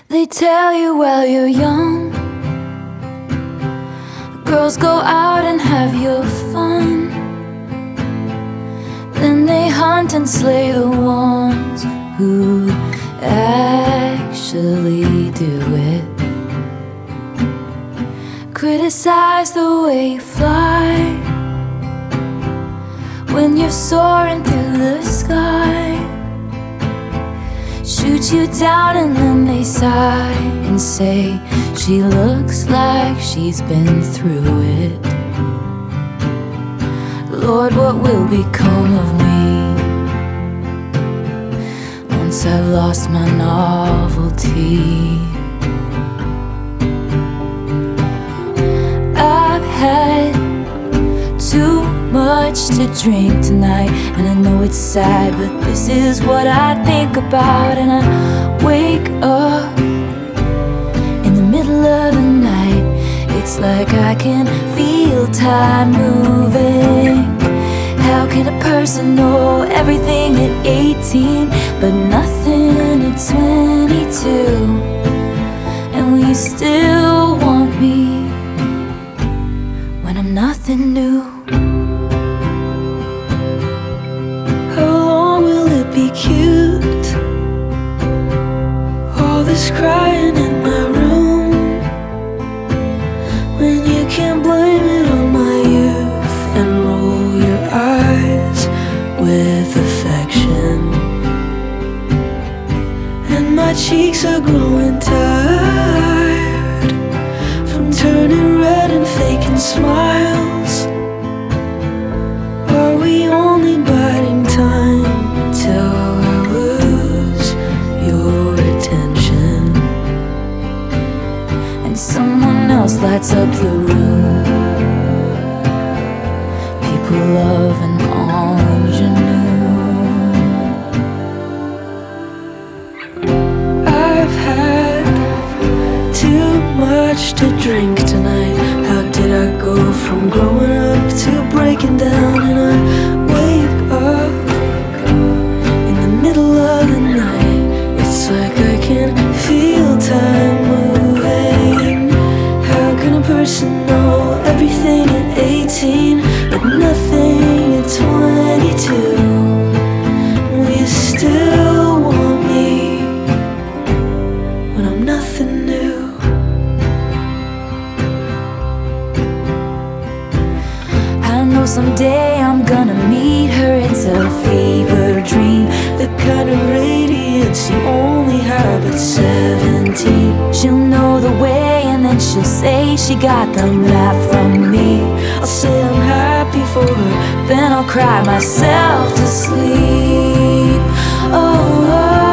They tell you while you're young, girls go out and have your fun. Then they hunt and slay the ones who actually do it. Criticize the way you fly when you're soaring through the sky. Shoot you down and then they sigh and say, she looks like she's been through it. Lord, what will become of me once I've lost my novelty? I've had too much to drink tonight, and I know it's sad, but this is what I think about. And I wake up in the middle of the night. It's like I can feel time moving. How can a person know everything at 18 but nothing at 22? And will you still want me when I'm nothing new? How long will it be cute? All this crying in my room, when you can't blame it on my youth and roll your eyes with affection. And my cheeks are growing tired from turning red and faking smiles. Are we only biding time till I lose your attention? And someone else lights up the room. People love an ingenue. I've had too much to drink tonight. How did I go from growing up to breaking down? And I wake up in the middle of the night. It's like I can feel time moving. How can a person know everything at 18 but nothing at 22? Will you still want me when I'm nothing new? I know someday I'm gonna meet her. It's a fever dream, The kind of radiance you only have at 17. she'll know the way, and then she'll say she got the map from me. I'll say I'm happy for her, Then I'll cry myself to sleep. Oh,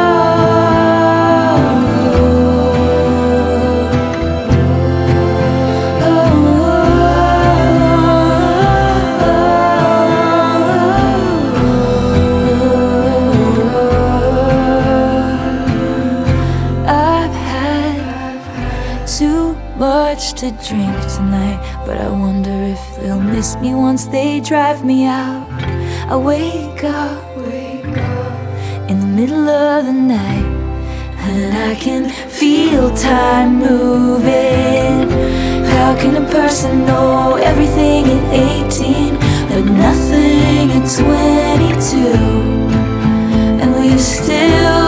I've had too much to drink tonight, but I wonder if they'll miss me once they drive me out. I wake up in the middle of the night, and I can feel time moving. How can a person know everything at 18 but nothing at 22? And will you still